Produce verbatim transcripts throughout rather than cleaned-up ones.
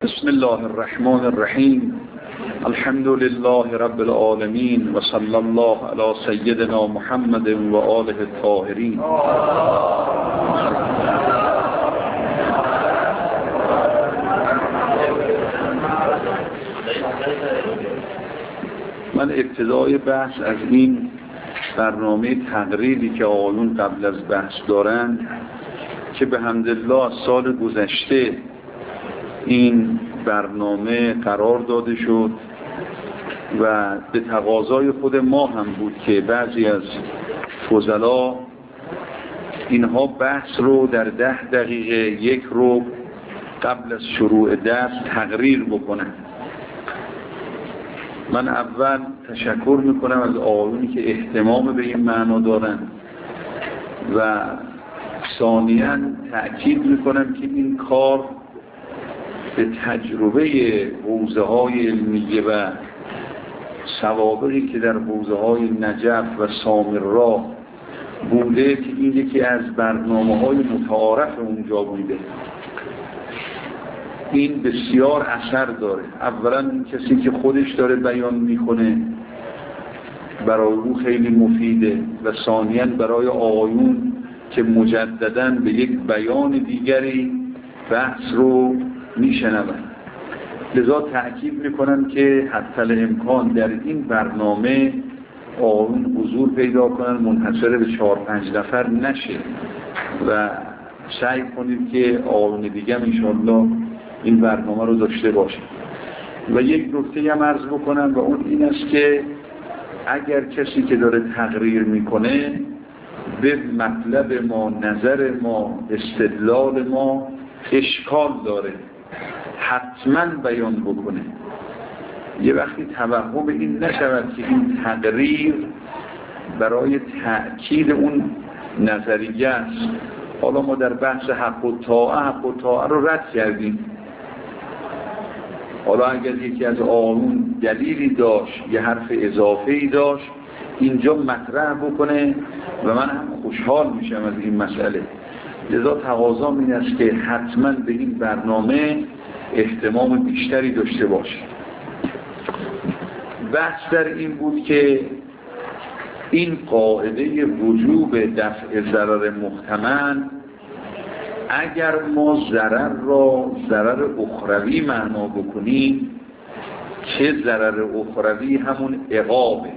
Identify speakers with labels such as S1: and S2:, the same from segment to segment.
S1: بسم الله الرحمن الرحیم. الحمد لله رب العالمین و صلی الله علی سیدنا محمد و آله الطاهرین. من ابتدای بحث از این برنامه تقریری که آقایون قبل از بحث دارن که به حمدالله از سال گذشته این برنامه قرار داده شد و به تقاضای خود ما هم بود که بعضی از فضلا اینها بحث رو در ده دقیقه یک رو قبل از شروع درس تقریر بکنن. من اول تشکر میکنم از آقایونی که اهتمام به این معنا دارن و ثانیاً تأکید میکنم که این کار به تجربه حوزه های علمیه و سوابقی که در حوزه های نجف و سامرا بوده که این یکی از برنامه های متعارف اونجا بوده، این بسیار اثر داره. اولا این کسی که خودش داره بیان میکنه برای او خیلی مفیده و ثانیاً برای آقایون که مجدداً به یک بیان دیگری بحث رو میشنون. لذا تأکید میکنم که حتی الامکان در این برنامه آقایون حضور پیدا کنن، منحصر به چهار پنج نفر نشه و سعی کنید که آقایون دیگه هم انشاءالله این برنامه رو داشته باشه. و یک نکته هم عرض بکنم و اون این است که اگر کسی که داره تقریر میکنه به مطلب ما، نظر ما، استدلال ما اشکال داره حتما بیان بکنه. یه وقتی توهم این نشود که این تقریر برای تأکید اون نظریه است. حالا ما در بحث حق و طاعه حق و طاعه رو رد کردیم، حالا اگر یکی از آقایون دلیلی داشت یه حرف اضافه‌ای داشت اینجا مطرح بکنه و من هم خوشحال میشم از این مسئله. لذا تقاضا این است که حتما به این برنامه اهتمام بیشتری داشته باشه. بحث در این بود که این قاعده وجوب دفع ضرر محتمل، اگر ما ضرر را ضرر اخروی معنا بکنیم که ضرر اخروی همون عقابه،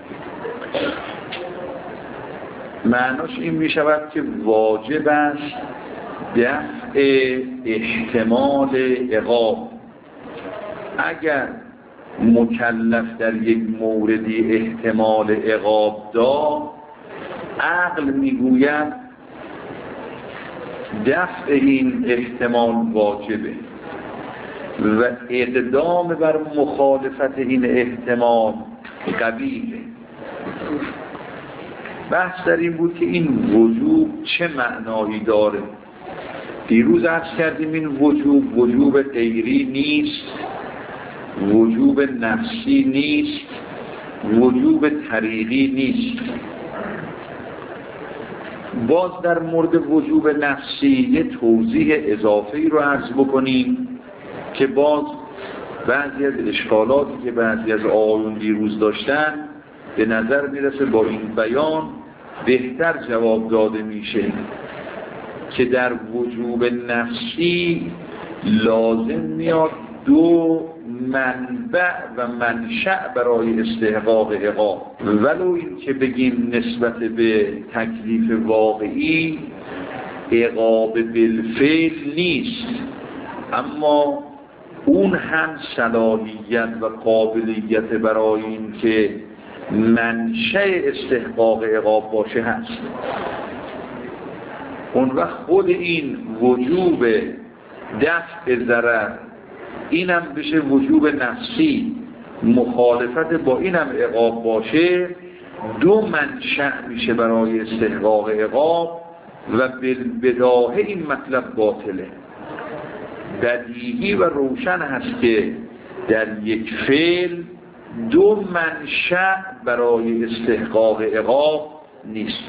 S1: معناش این می شود که واجب است دفع احتمال عقاب. اگر مکلف در یک موردی احتمال عقاب داشت، عقل میگوید دفع این احتمال واجبه و اقدام بر مخالفت این احتمال قبیله. بحث در این بود که این وجوب چه معنایی داره. دیروز عرض کردیم این وجوب وجوب غیری نیست، وجوب نفسی نیست، وجوب طریقی نیست. باز در مورد وجوب نفسی یه توضیح اضافه‌ای رو عرض بکنیم که باز بعضی از اشکالاتی که بعضی از آقایون دیروز داشتن به نظر میرسه با این بیان بهتر جواب داده میشه که در وجوب نفسی لازم میاد دو منبع و منشأ برای استحقاق عقاب، ولو این که بگیم نسبت به تکلیف واقعی عقاب بالفعل نیست، اما اون هم صلاحیت و قابلیت برای این که منشأ استحقاق عقاب باشه هست. اون وقت خود این وجوب دفع ضرر اینم بشه وجوب نفسی، مخالفت با اینم عقاب باشه، دو منشأ میشه برای استحقاق عقاب و بالبداهه این مطلب باطله. بدیهی و روشن هست که در یک فعل دو منشأ برای استحقاق عقاب نیست.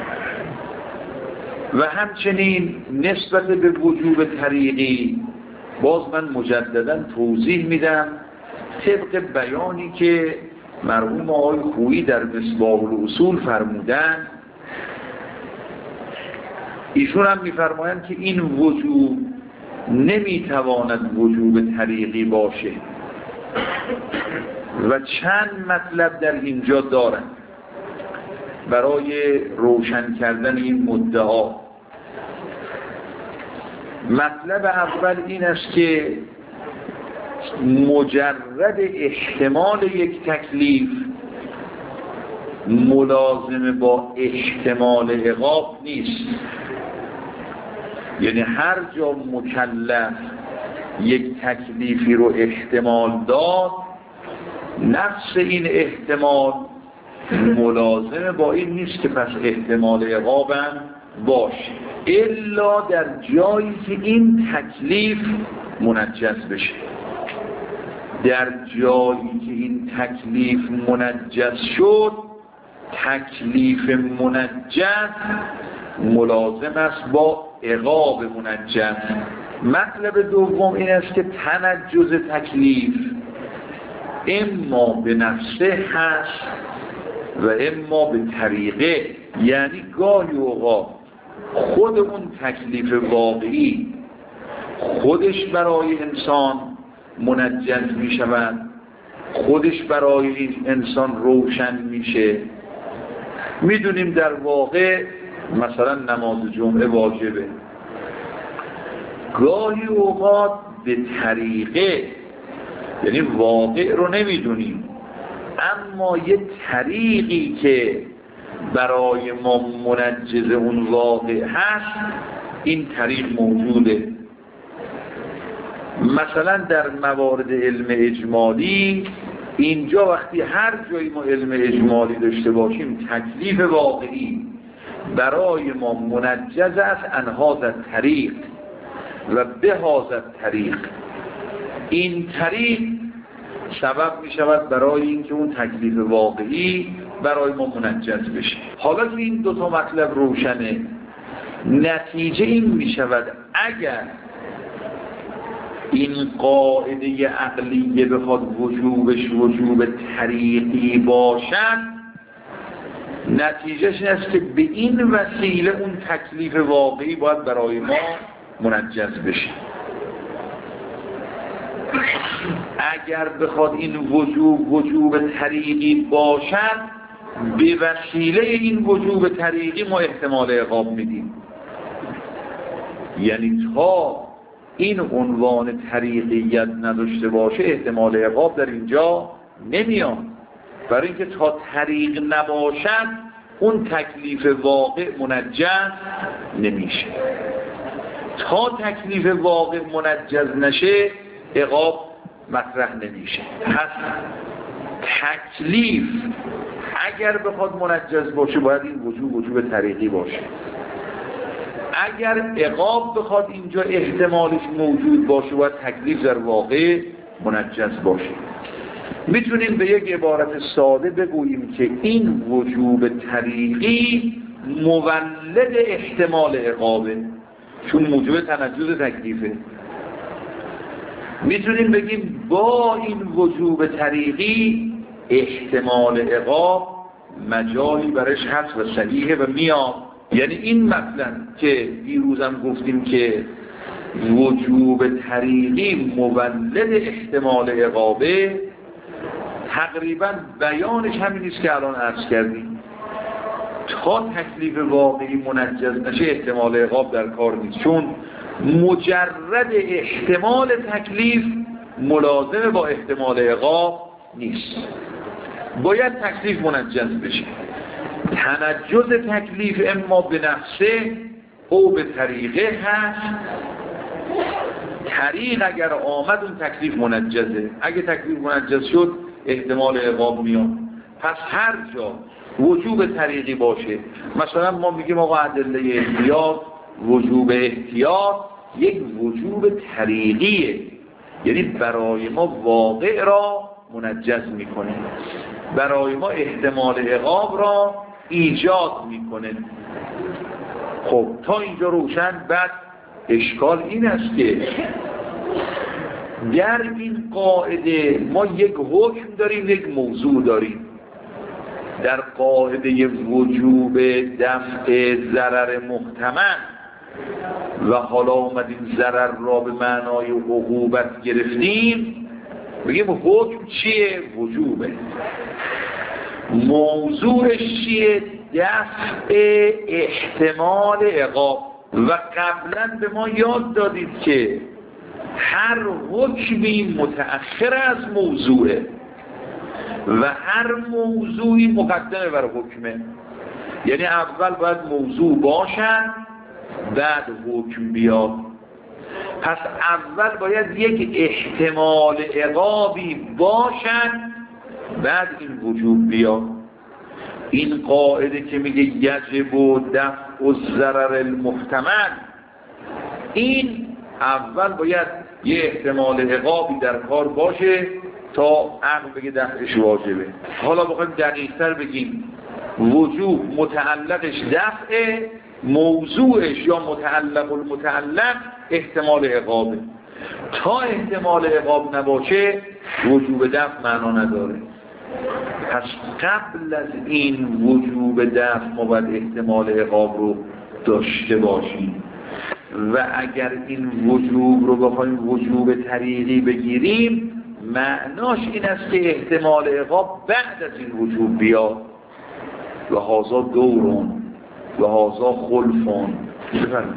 S1: و همچنین نسبت به وجوب طریقی باز من مجددا توضیح میدم طبق بیانی که مرحوم آقای خویی در مصباح الاصول فرمودن. ایشون هم میفرمایند که این وجوب نمیتواند وجوب طریقی باشه و چند مطلب در اینجا دارند برای روشن کردن این مدعا. مطلب اول این است که مجرد احتمال یک تکلیف ملازم با احتمال عقاب نیست. یعنی هر جا مکلف یک تکلیفی رو احتمال داد، نفس این احتمال ملازم با این نیست که پس احتمال عقابم باشه، الا در جایی که این تکلیف منجز بشه. در جایی که این تکلیف منجز شد، تکلیف منجز ملازم است با عقاب منجز. مطلب دوم این است که تنجز تکلیف اما به نفسه هست و اما به طریقه، یعنی گاهی اوقات خود اون تکلیف واقعی خودش برای انسان منجز می شود، خودش برای این انسان روشن میشه. میدونیم در واقع مثلا نماز جمعه واجبه، گاهی اوقات به طریقه، یعنی واقع رو نمیدونیم اما یه طریقی که برای ما منجز اون واقع هست این طریق موجوده. مثلا در موارد علم اجمالی اینجا وقتی هر جایی ما علم اجمالی داشته باشیم تکلیف واقعی برای ما منجز است ان هذا طریق و به هذا طریق، این طریق سبب می شود برای اینکه اون تکلیف واقعی برای ما منجز بشه. حالا که این دو تا مطلب روشنه، نتیجه این می شود اگر این قاعده عقلیه بخواد وجوبش وجوب طریقی باشد، نتیجهش این است که به این وسیله اون تکلیف واقعی باید برای ما منجز بشه. اگر بخواد این وجوب وجوب طریقی باشد، به وسیله این وجوب طریقی ما احتمال عقاب میدیم. یعنی تا این عنوان طریقیت نداشته باشه احتمال عقاب در اینجا نمیاد، برای اینکه تا طریق نباشد اون تکلیف واقع منجز نمیشه. تا تکلیف واقع منجز نشه عقاب مطرح نمیشه. پس تکلیف اگر بخواد منجز باشه باید این وجوب وجوب طریقی باشه. اگر عقاب بخواد اینجا احتمالش موجود باشه باید تکلیف در واقع منجز باشه. میتونیم به یک عبارت ساده بگوییم که این وجوب طریقی مولد احتمال عقابه، چون موجب تنجز تکلیفه. میتونیم بگیم با این وجوب طریقی احتمال عقاب مجالی برش هست و صحیحه و میاد. یعنی این مطلب که دیروزم گفتیم که وجوب طریقی مولد احتمال عقابه، تقریبا بیانش همین است که الان عرض کردیم. تا تکلیف واقعی منجز نشه احتمال عقاب در کار نیست، چون مجرد احتمال تکلیف ملازم با احتمال عقاب نیست، باید تکلیف منجز بشه. تنجز تکلیف اما به نفسه او به طریقه هست. طریق اگر آمد اون تکلیف منجزه، اگه تکلیف منجز شد احتمال عقاب میاد. پس هر جا وجوب طریقی باشه، مثلا ما میگیم آقا ادله احتیاط، وجوب احتیاط یک وجوب طریقیه، یعنی برای ما واقع را منجز میکنه، برای ما احتمال عقاب را ایجاد میکنه. خب تا اینجا روشن. بعد اشکال این است که در این قاعده ما یک حکم داریم، یک موضوع داریم. در قاعده وجوب دفع ضرر محتمل و حالا اومدیم ضرر را به معنای عقوبت گرفتیم، بگیم حکم چیه؟ وجوبه. موضوعش چیه؟ دفع احتمال عقاب. و قبلا به ما یاد دادید که هر حکمی متأخر از موضوعه و هر موضوعی مقدمه بر حکمه. یعنی اول باید موضوع باشن بعد حکم بیاد. پس اول باید یک احتمال عقابی باشن بعد این وجوب بیاد. این قاعده که میگه یجب و دفع الضرر المحتمل، این اول باید یه احتمال عقابی در کار باشه تا عقل بگه دفعش واجبه. حالا بخوایم دقیق‌تر بگیم وجوب متعلقش دفعه، موضوعش یا متعلق المتعلق احتمال عقابه. تا احتمال عقاب نباشه وجوب دفع معنا نداره. پس قبل از این وجوب دفع ما باید احتمال عقاب رو داشته باشیم و اگر این وجوب رو بخوایم وجوب طریقی بگیریم معناش این است که احتمال عقاب بعد از این وجوب بیاد. و هازا دورون و هازا خلفون. بفرمایید.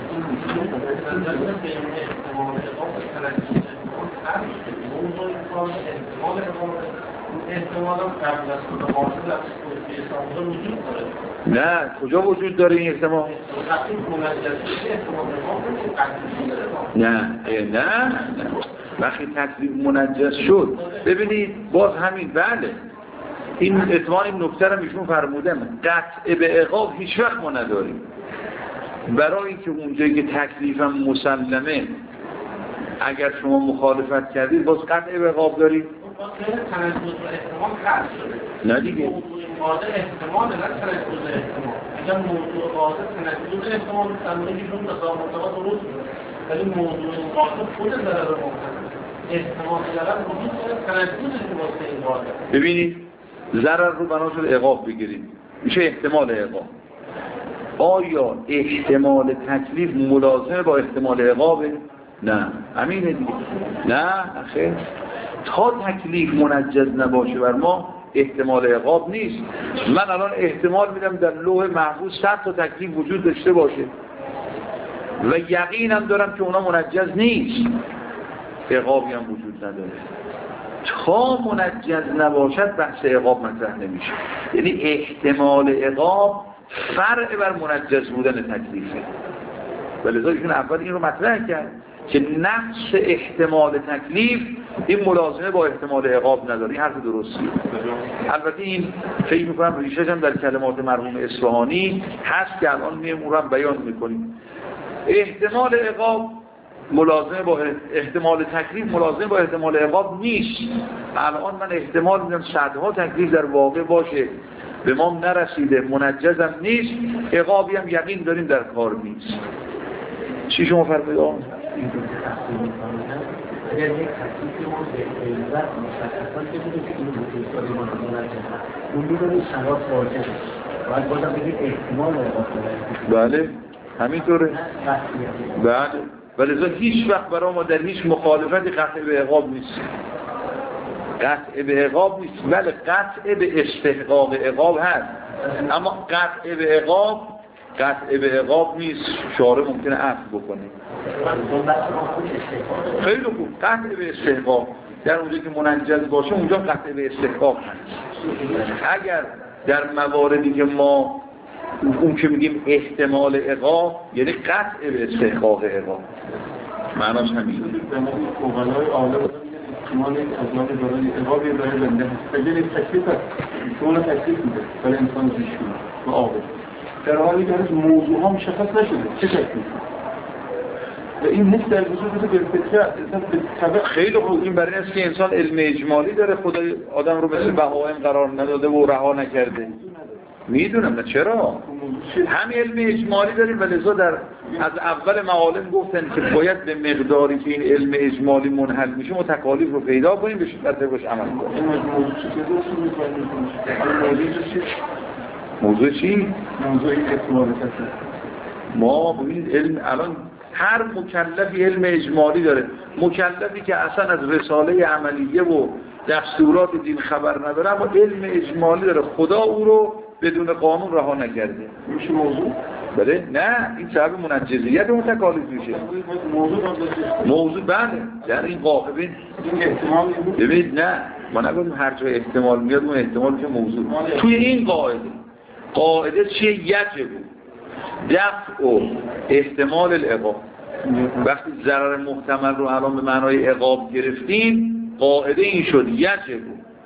S1: نه کجا وجود داره این احتمال؟ نه نه نه وقتی تکلیف منجز شد ببینید باز همین بله این اتمام این نکته رو ایشون فرمودن قطع به عقاب هیچ وقت ما نداریم. برای اینکه اونجایی که تکلیفم مسلمه اگر شما مخالفت کردید باز قطع به عقاب دارید. نه دیگه موضوع قاعده احتمال نه تناقض احتمال. اگر موضوع قاعده تناقض احتمال تناقضشون تضاد درست ولی موضوع قاعده خود ضرر محتمل احتمال ضرر وجود داره تناقضش واسه این قاعده. ببینید ضرر رو بنا شده عقاب بگیریم میشه احتمال عقاب. آیا احتمال تکلیف ملازمه با احتمال عقابه؟ نه همینه دیگه. نه خیر تا تکلیف منجز نباشه بر ما احتمال عقاب نیست. من الان احتمال میدم در لوح محفوظ صد تا تکلیف وجود داشته باشه و یقینم دارم که اونا منجز نیست، عقابی هم وجود نداره. تا منجز نباشد بحث عقاب مطرح نمیشه. یعنی احتمال عقاب فرع بر منجز بودن تکلیفه. ولذا ایشون اول این رو مطرح کرد که نفس احتمال تکلیف این ملازمه با احتمال عقاب نداره. این حرف درستیه. البته این فکر میکنم ریشش هم در کلمات مرحوم اصفهانی هست که الان میام اون رو هم بیان میکنیم. احتمال عقاب ملازمه با احتمال تکلیف ملازمه با احتمال عقاب نیست. الان من احتمال میدم صدها تکلیف در واقع باشه به ما نرسیده منجزم نیست، عقابی هم یقین داریم در کار نیست. چی شما فرمایید آقا؟ اگر یک تکلیفی ما به علت مشخصات که بوده که این بوده ما منجزه اون میدونی سواد واجبه باید بازم بگید احتمال عقاب داره. بله همینطوره. بله ولذا هیچ وقت برای ما در هیچ مخالفتی قطع به عقاب نیست. قطع به عقاب نیست ولی قطع به استحقاق عقاب هست. اما قطع به عقاب قطع به عقاب نیست. شارع ممکنه عفو بکنه. خیلی خوب قطع به استحقاق در اونجا که منجز باشه اونجا قطع به استحقاق هست. اگر در مواردی که ما اون که میگیم احتمال عقاب یعنی قطع به استحقاق عقاب معناش همینه.
S2: اوغلای عالم احتمال ازمان دارای عقابی داره بنده هست اگر این تکلیف هست شما تکلیف میده برای انسان زیشون و آقا در حالی که هنوز موضوع ها مشخص نشده چه تکلیف و این نیست در وجود بوده به
S1: خیلی خوب. این برای است که انسان علم اجمالی داره خدای آدم رو مثل بهائم قرار نداده و رها نکرده. میدونم نه چرا همین علم اجمالی داریم ولذا در از اول معالم گفتن که باید به مقداری که این علم اجمالی منحل میشه ما تکالیف رو پیدا کنیم بشه بر طبقش عمل کنیم. موضوع چی؟
S2: موضوع احتمال تکلیف.
S1: ما ببینید علم الان هر مکلفی علم اجمالی داره. مکلفی که اصلا از رساله عملیه و دستورات دین خبر نداره اما علم اجمالی داره، خدا او رو بدون قانون رها نکرده.
S2: میشه موضوع؟
S1: بله؟ نه، این سبب منجزیت اون تکالیف میشه.
S2: موضوع
S1: موضوع بله، در این قاعده ببین
S2: احتمال
S1: ببین نه، ما نگفتیم هر جای احتمال میاد اون احتمال میشه موضوع. توی این قاعده قاعده چیه؟ یجب دفع و احتمال العقاب. وقتی ضرر محتمل رو الان به معنای عقاب گرفتیم قاعده این شد یجب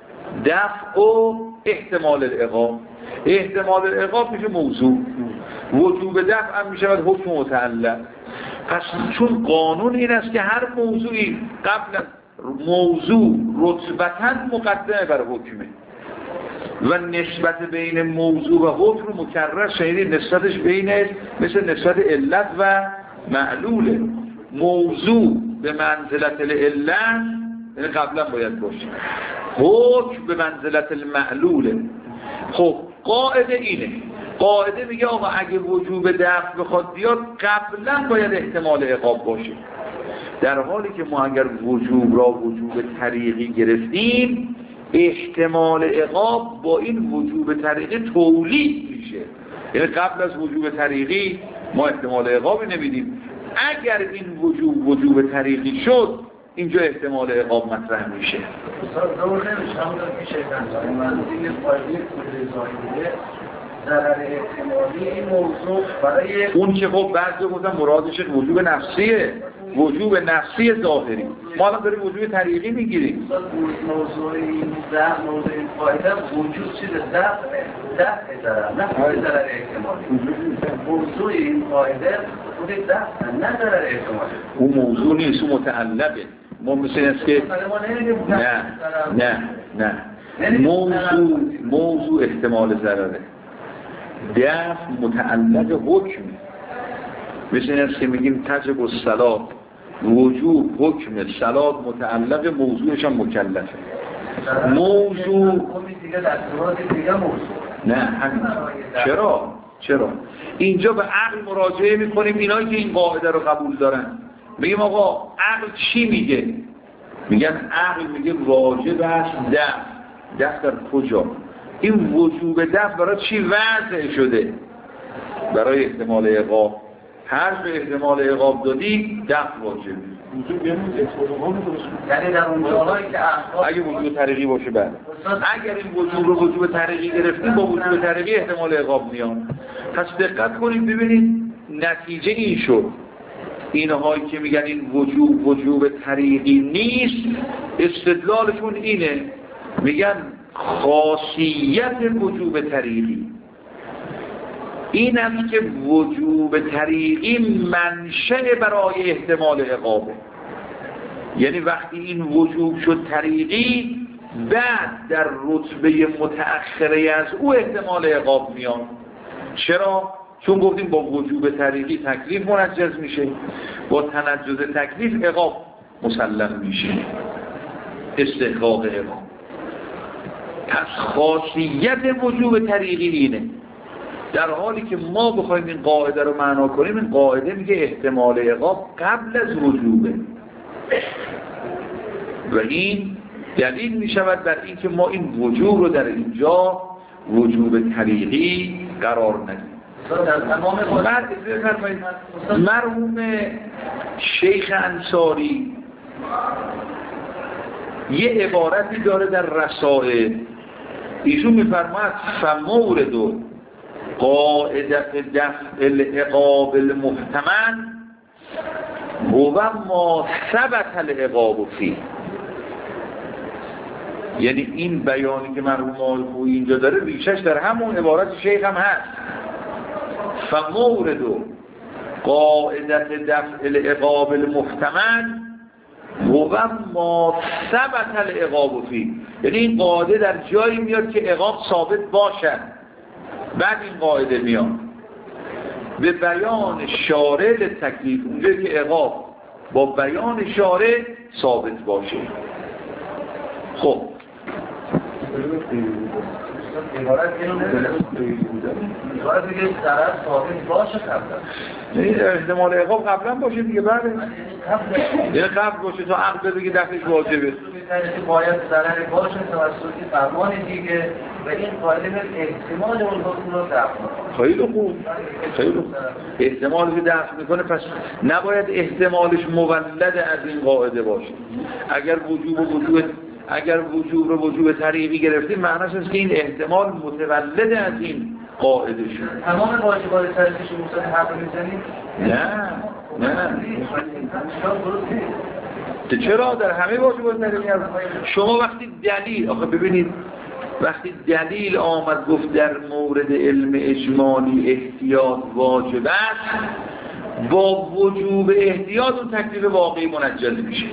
S1: دفع و احتمال العقاب. احتمال العقاب میشه موضوع، وجوب دفع هم میشه حکم متعلق. پس چون قانون این است که هر موضوعی قبل از موضوع رتبتاً مقدمه بر حکمه و نسبت بین موضوع و حکم رو مکرر شنیدید، نسبتش بینش مثل نسبت علت و معلوله. موضوع به منزلت العلت یعنی قبلا باید باشه، حکم به منزلت المعلوله. خب قاعده اینه، قاعده میگه آقا اگه وجوب دفع بخواد بیاد قبلا باید احتمال عقاب باشه، در حالی که ما اگر وجوب را وجوب طریقی گرفتیم احتمال عقاب با این وجوب طریقی تولید میشه. یعنی قبل از وجوب طریقی ما احتمال عقابی نمیدیم، اگر این وجوب وجوب طریقی شد اینجا احتمال عقاب مطرح میشه.
S3: دور نمیشه همونطور که شیطان داریم من این فایده کلی ظاهریه ضرر احتمالی این موضوع برای
S1: اون که خب بعضی گفتن مرادش وجوب نفسیه، وجوب نفسی ظاهری. ما الان داریم وجوب طریقی میگیریم.
S3: موضوع این ده موضوع این فایده وجود چیز دفع دفع ضرر نه ضرر احتمالی. موضوع این فایده خود دفع نه ضرر احتمالی.
S1: اون موضوع نیست، اون متعلقه. ما مثل است که نه نه نه موضوع موضوع احتمال ضرره، دفع متعلق حکم. مثل است که میگیم تجب الصلاة وجوب حکم صلاة متعلق موضوعش هم مکلفه. موضوع نه همین. چرا؟ چرا؟ اینجا به عقل مراجعه میکنیم، اینایی که این قاعده رو قبول دارن میگیم آقا عقل چی میگه؟ میگن عقل میگه واجب است دفع. دفع در کجا؟ این وجوب دفع برای چی وضع شده؟ برای احتمال عقاب. هر به احتمال عقاب دادی دفع واجبه.
S3: یعنی در اون جاهایی که
S1: اگه وجوب طریقی باشه بعد اگر این وجوب رو وجوب طریقی گرفتیم با وجوب طریقی احتمال عقاب میاد. پس دقت کنید ببینید نتیجه این شد، اینهایی که میگن این وجوب وجوب طریقی نیست استدلالشون اینه، میگن خاصیت وجوب طریقی این است که وجوب طریقی منشأ برای احتمال عقابه. یعنی وقتی این وجوب شد طریقی بعد در رتبه متأخره از او احتمال عقاب میاد. چرا؟ چون گفتیم با وجوب طریقی تکلیف منجز میشه، با تنجز تکلیف عقاب مسلم میشه، استحقاق عقاب. پس خاصیت وجوب طریقی اینه. در حالی که ما بخوایم این قاعده رو معنا کنیم، این قاعده میگه احتمال عقاب قبل از وجوبه و این دلیل میشود بر این که ما این وجوب رو در اینجا وجوب طریقی قرار ندیم. مرحوم شیخ انصاری یه عبارتی داره در رسائل، ایشون میفرماید فمورد و قاعدت دفع العقاب المحتمل هو ما ثبت العقاب فيه. یعنی این بیانی که مرحوم آلخویی اینجا داره ریشش در همون عبارت شیخ هم هست. فمورد و قاعدت دفع العقاب المحتمل هو ما ثبت العقاب فيه. یعنی این قاعده در جایی میاد که عقاب ثابت باشد، بعد این قاعده میاد. به بیان شارع تکلیف، اونجایی که عقاب با بیان شارع ثابت باشه. خب
S3: عبارت اینو نمیدونم عبارت دیگه ضرر ثابت باشه قبلا
S1: این احتمال عقاب قبلا باشه دیگه. بعد یه قبل باشه تا عقل بگه دفعش واجبه
S3: باید ضرر باشه توسط فرمان دیگه و این قاعده به احتمال اون حکم رو دفع کنه.
S1: خیلی خوب خیلی خوب احتمالی که دفع میکنه، پس نباید احتمالش مولد از این قاعده باشه. اگر وجوب و وجوب اگر وجوب رو وجوب طریقی گرفتیم معناش است که این احتمال متولد از این قاعده شد.
S3: تمام واجبات طریقیش رو مصطلح حق میزنیم؟
S1: نه نه چرا در همه واجبات طریقی هست؟ شما وقتی دلیل آخه ببینید وقتی دلیل آمد گفت در مورد علم اجمالی احتیاط واجب است، با وجوب احتیاط اون تکلیف واقعی منجز میشه.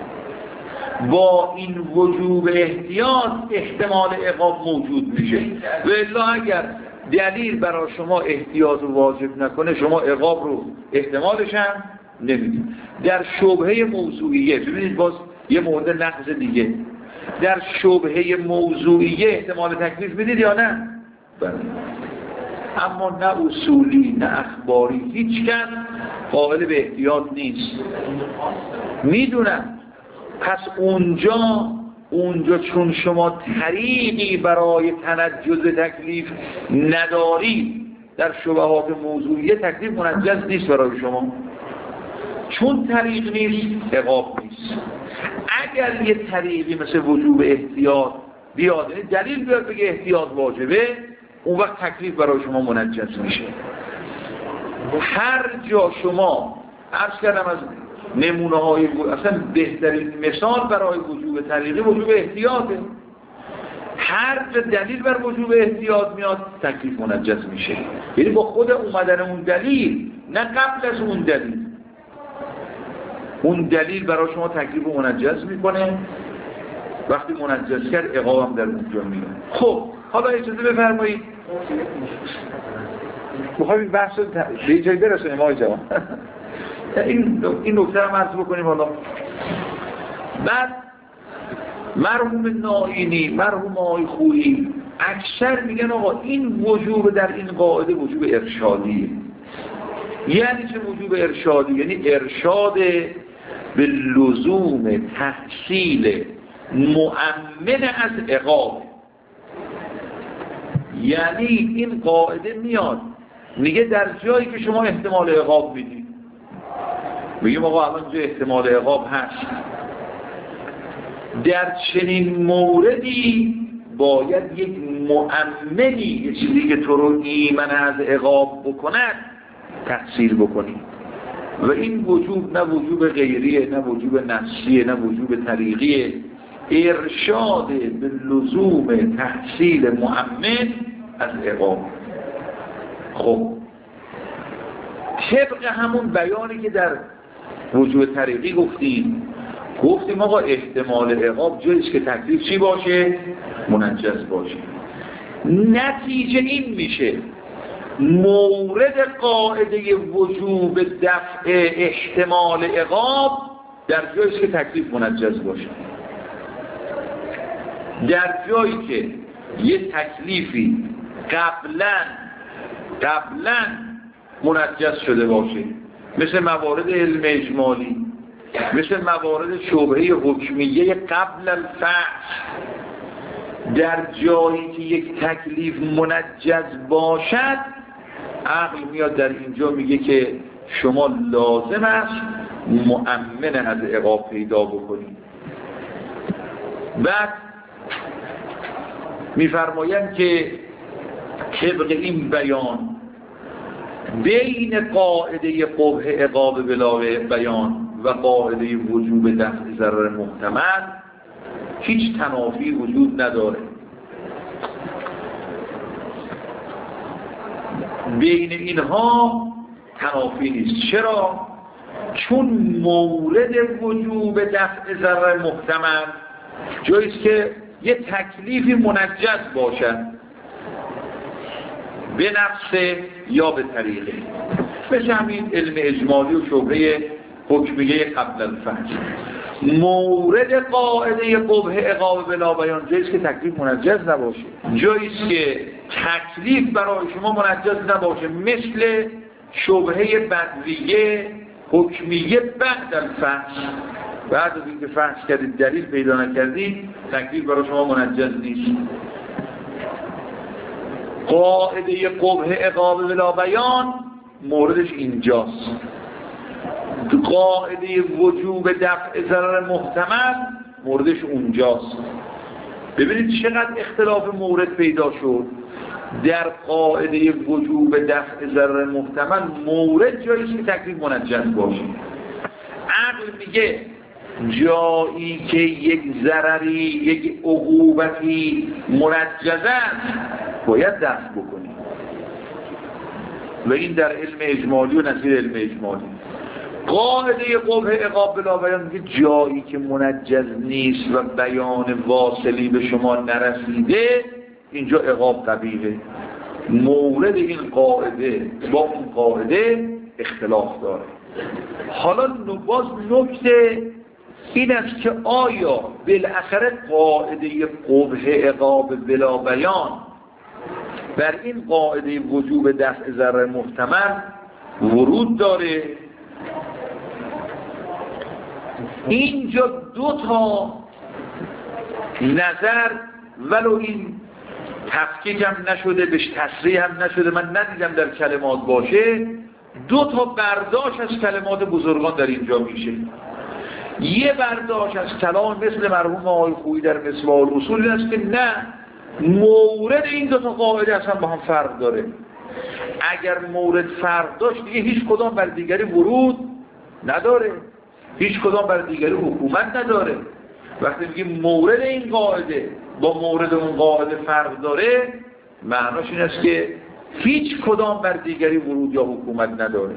S1: با این وجوب احتیاط احتمال عقاب موجود میشه. و الا اگر دلیل برای شما احتیاط واجب نکنه شما عقاب رو احتمالش هم نمیدید. در شبهه موضوعیه ببینید باز یه مورد نقض دیگه، در شبهه موضوعیه احتمال تکلیف میدید یا نه؟ بله. اما نه اصولی نه اخباری هیچ کس قائل به احتیاط نیست. میدونم پس اونجا اونجا چون شما طریقی برای تنجز تکلیف نداری، در شبهات موضوعیه تکلیف منجز نیست برای شما. چون طریق نیست عقاب نیست. اگر یه طریقی مثل وجوب احتیاط بیاد دلیل بیاد بگه احتیاط واجبه، اون وقت تکلیف برای شما منجز میشه. هر جا شما عرض کردم از نمونه های اصلا بهترین مثال برای وجوب طریقی وجوب احتیاطه. هر جا دلیل بر وجوب احتیاط میاد تکلیف منجز میشه، یعنی با خود اومدن اون دلیل نه قبل از اون دلیل. اون دلیل برای شما تکلیف منجز میکنه، وقتی منجز کرد عقاب هم در اونجا میاد. خب حالا اجازه بفرمایید میخوایم بحث رو به یه جایی برسونیم آقای جوان. این این نکته رو عرض بکنیم. حالا بعد مرحوم نائینی، مرحوم آقای خویی اکثر میگن آقا این وجوب در این قاعده وجوب ارشادیه. یعنی چه وجوب ارشادی؟ یعنی ارشاد به لزوم تحصیل مؤمن از عقاب. یعنی این قاعده میاد میگه در جایی که شما احتمال عقاب میدید، میگیم آقا الان جا احتمال عقاب هست، در چنین موردی باید یک مؤمنی، یه چیزی که تو رو ایمن از عقاب بکند تحصیل بکنی. و این وجوب نه وجوب غیریه، نه وجوب نفسیه، نه وجوب طریقیه. ارشاد به لزوم تحصیل مؤمن از عقاب. خب طبق همون بیانی که در وجوب طریقی گفتیم، گفتیم آقا احتمال عقاب جاییست که تکلیف چی باشه؟ منجز باشه. نتیجه این میشه مورد قاعده وجوب دفع احتمال عقاب در جاییست که تکلیف منجز باشه. در جایی که یه تکلیفی قبلا قبلا منجز شده باشه، مثل موارد علم اجمالی، مثل موارد شبهه حکمیه قبل الفحص، در جایی که یک تکلیف منجز باشد عقل میاد در اینجا میگه که شما لازم است مؤمن از عقاب پیدا بکنید. بعد میفرمایند که طبق این بیان بین قاعده قبح عقاب بلا بیان و قاعده وجوب دفع ضرر محتمل هیچ تنافی وجود نداره. بین اینها تنافی نیست. چرا؟ چون مورد وجوب دفع ضرر محتمل جاییست که یه تکلیفی منجز باشد به نفس یا به طریقه. مثل همین علم اجمالی و شبهه حکمیه قبل الفحص. مورد قاعده قبح عقاب بلا بیان جاییست که تکلیف منجز نباشه، جاییست که تکلیف برای شما منجز نباشه، مثل شبهه بدویه حکمیه بعد الفحص. بعد از اینکه فحص کردید دلیل پیدا نکردید تکلیف برای شما منجز نیست. قاعده قبح عقاب بلا بیان موردش اینجاست. قاعده وجوب دفع ضرر محتمل موردش اونجاست. ببینید چقدر اختلاف مورد پیدا شد. در قاعده وجوب دفع ضرر محتمل مورد جاییست که تکلیف منجز باشه. عقل میگه جایی که یک ضرری، یک عقوبتی منجز است باید دفع بکنیم و این در علم اجمالی و نظیر علم اجمالی. قاعده قبح عقاب بلا بیان میگه جایی که منجز نیست و بیان واصلی به شما نرسیده اینجا عقاب قبیحه. مورد این قاعده با اون قاعده اختلاف داره. حالا باز نکته این است که آیا بالاخره قاعده قبح عقاب بلا بیان بر این قاعده وجوب دفع ضرر محتمل ورود داره؟ اینجا دو تا نظر ولو این تفکیک هم نشده بهش تصریح هم نشده من ندیدم در کلمات باشه، دو تا برداشت از کلمات بزرگان در اینجا میشه. یه برداشت از کلام مثل مرحوم آقای خویی در مصباح الاصول این است که نه، مورد این دو تا قاعده اصلا با هم فرق داره. اگر مورد فرق داشت دیگه هیچ کدام بر دیگری ورود نداره، هیچ کدام بر دیگری حکومت نداره. وقتی میگیم مورد این قاعده با مورد اون قاعده فرق داره معناش این است که هیچ کدام بر دیگری ورود یا حکومت نداره.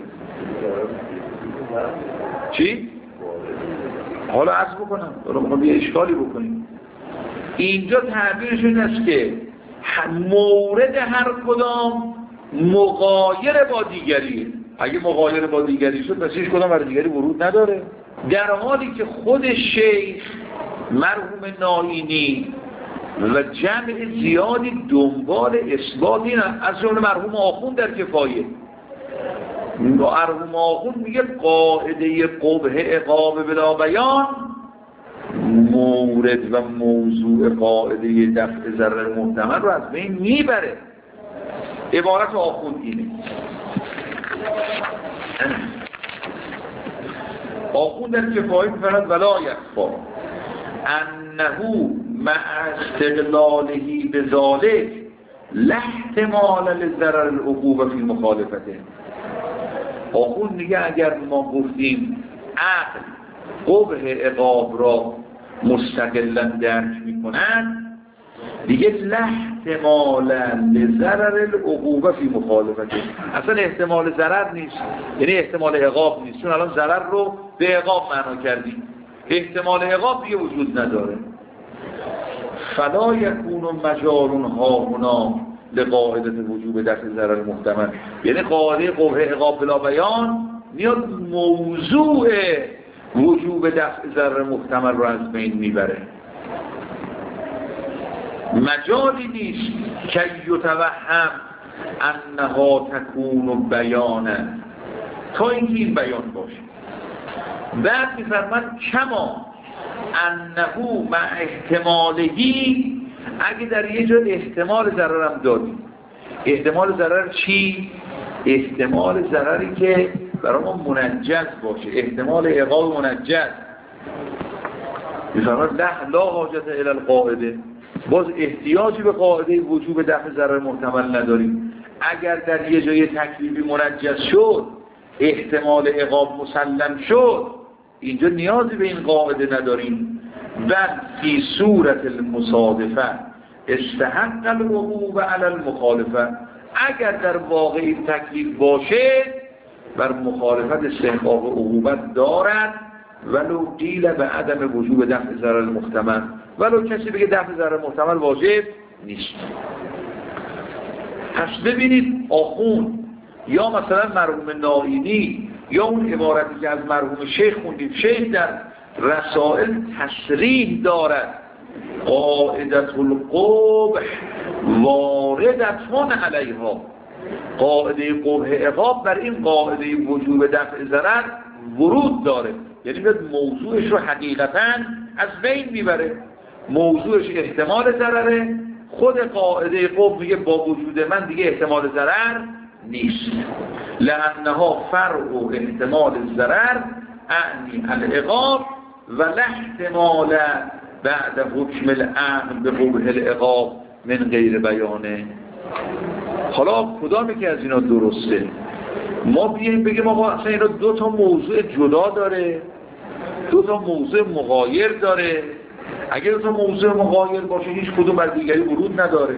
S1: چی؟ حالا عرض بکنم حالا میخوام یه اشکالی بکنیم. اینجا تعبیرش این است که مورد هر کدام مغایر با دیگریه. اگه مغایر با دیگری شد پس هیچ کدام بر دیگری ورود نداره، در حالی که خود شیخ مرحوم نائینی و جمع زیادی دنبال اثبات این از جمله مرحوم آخوند در کفایه. مرحوم آخوند میگه قاعده قبح عقاب بلا بیان مورد و موضوع قاعده دفع ضرر محتمل رو از بین میبره. عبارت آخوند اینه. آخوند در کفایه میفرد ولا یخفا انه مع استقلاله بذالک لا احتمال للضرر العقوبه فی مخالفته. آخوند میگه اگر ما گفتیم عقل قبح عقاب را مستقلا درک میکنن دیگه لا احتمال لضرر العقوبه فی مخالفته، اصلا احتمال ضرر نیست، یعنی احتمال عقاب نیست، چون الان ضرر رو به عقاب معنا کردیم، احتمال عقاب دیگه وجود نداره. فلا یکون مجال هاهنا لقاعده وجوب دفع ضرر محتمل، یعنی قاعده قبح عقاب بلا بیان میاد موضوع وجوب دفع ضرر محتمل رو از بین میبره. مجالی نیست که یتوهم انها تکون بیانه تا اینکه این بیان باشه. بعد میفرماند کما انه مع احتمالهی، اگه در یه جا احتمال ضرر هم دادیم. احتمال ضرر چی؟ احتمال ضرری که برای ما منجز باشه، احتمال عقاب منجز. میفرماند لا لا حاجت الی القاعده، باز احتیاجی به قاعده وجوب دفع ضرر محتمل نداریم. اگر در یه جای تکلیفی منجز شد، احتمال عقاب مسلم شد، اینجا نیازی به این قاعده نداریم. بل فی صورت المصادفه استحق الوقوع علی المخالفه، اگر در واقع این تکلیف باشه بر مخالفت استحقاق عقوبت دارد، ولو قیل به عدم وجوب دفع ضرر محتمل، ولو کسی بگه دفع ضرر محتمل واجب نیست. پس ببینید آخوند یا مثلا مرحوم نائینی یا اون عبارتی که از مرحوم شیخ خوندیم. شیخ در رسائل تصریح دارد قاعدة القبح واردتون علیها، قاعده قبح عقاب بر این قاعده وجوب دفع ضرر ورود داره، یعنی باید موضوعش رو حقیقتاً از بین میبره. موضوعش احتمال ضرره، خود قاعده قبح میگه با وجود من دیگه احتمال ضرر نیست. لأنها فرع و احتمال ضرر اعنی العقاب و لاحتمال بعد حکم العقل به قبح العقاب من غیر بیانه. حالا کدامی که از اینا درسته؟ ما بیاییم بگیم آقا اصلا اینا دو تا موضوع جدا داره، دو تا موضوع مغایر داره. اگر دو تا موضوع مغایر باشه هیچ کدوم بر دیگری ورود نداره.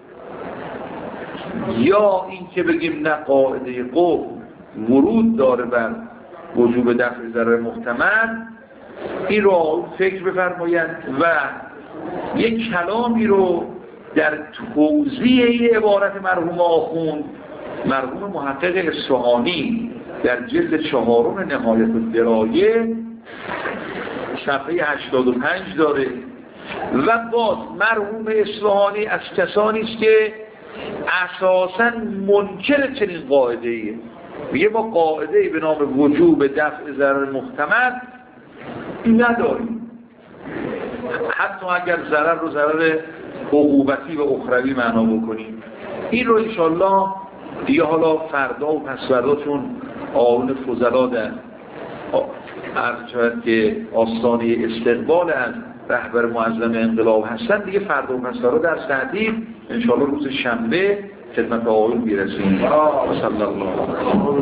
S1: یا این که بگیم نه قاعده قبح ورود داره بر وجوب دفع ضرر محتمل، این رو فکر بفرمایند و یک کلامی رو در توضیح عبارت مرحوم آخوند مرحوم محقق اصفهانی در جلد چهارم نهایت الدرایه صفحه هشتاد و پنج داره. و باز مرحوم اصفهانی از کسانی است که اساساً منکر چنین قاعده ایه. میگه ما قاعده ای به نام وجوب دفع ضرر محتمل نداریم، حتی اگر ضرر رو ضرر عقوبتی و اخروی معنا بکنیم. این رو انشالله دیگه حالا فردا و پس فردا چون آیون فضلا در عرض شود که آستانه استقبال از رهبر معظم انقلاب هستن، دیگه فردا و پس فردا در تعطیل انشالله روز شنبه خدمت آیون میرسیم. صلی الله علیه و